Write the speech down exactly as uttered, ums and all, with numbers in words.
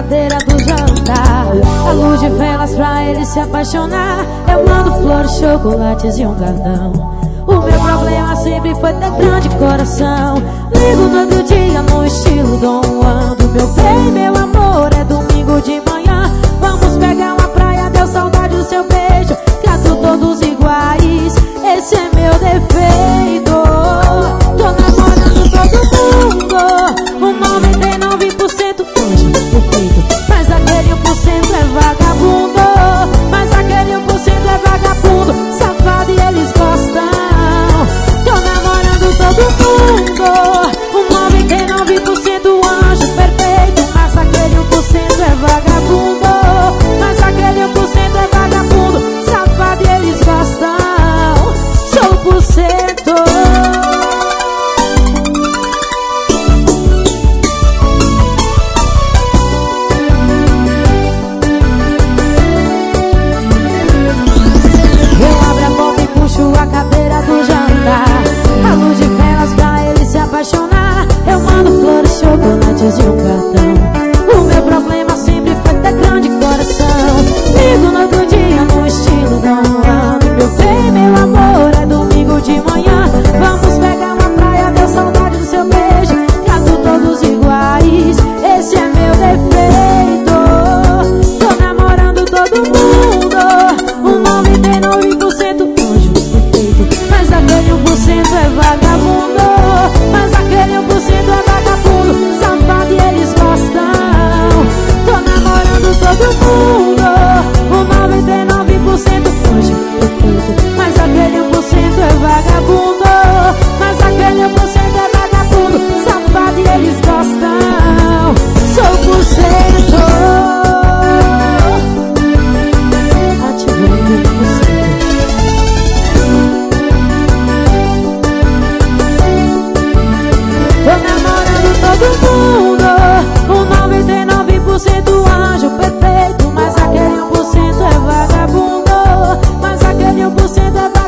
cadeira do jantar. A luz de velas pra ele se apaixonar. Eu mando flores, chocolates e um cartão. O meu problema sempre foi ter grande coração. Ligo no outro dia no estilo Dom Juan. Do meu bem, meu amor, é domingo de manhã. Vamos pegar uma praia, deu saudade do seu beijo. Trato todos iguais, esse é meu defeito. Tô namorando todo mundo, um noventa e nove por cento anjo perfeito. Mas aquele um por cento é vagabundo. Mas aquele um por cento é vagabundo, safado e eles gostam. Tô namorando todo mundo, um noventa e nove por cento anjo perfeito. Mas aquele um por cento é vagabundo. Mas aquele um por cento é vagabundo, safado e eles gostam. Sou por cento. Eu abro a boca e puxo a cadeira do jantar. A luz de velas pra ele se apaixonar. Eu mando flores, chocolates e um cartão. O meu problema sempre foi ter grande coração. Ligo no outro dia no estilo Dom Juan. Meu bem, meu amor, é domingo de manhã. Vamos pegar uma praia, deu saudade do seu beijo. Trato todos iguais, esse é meu defeito. Tô namorando todo mundo, um noventa e nove por cento anjo perfeito. Mas aquele um por cento é vagabundo. Mas aquele um por cento é vagabundo, safado e eles gostam. Tô namorando todo mundo, um noventa e nove por cento anjo perfeito. Mas aquele um por cento é vagabundo. Mas aquele um por cento é vagabundo, safado e eles gostam. Sou por cento. Ativando por cento. Tô namorando todo mundo, um noventa e nove por cento anjo perfeito. Mas aquele um por cento é vagabundo. Mas aquele um por cento é vagabundo,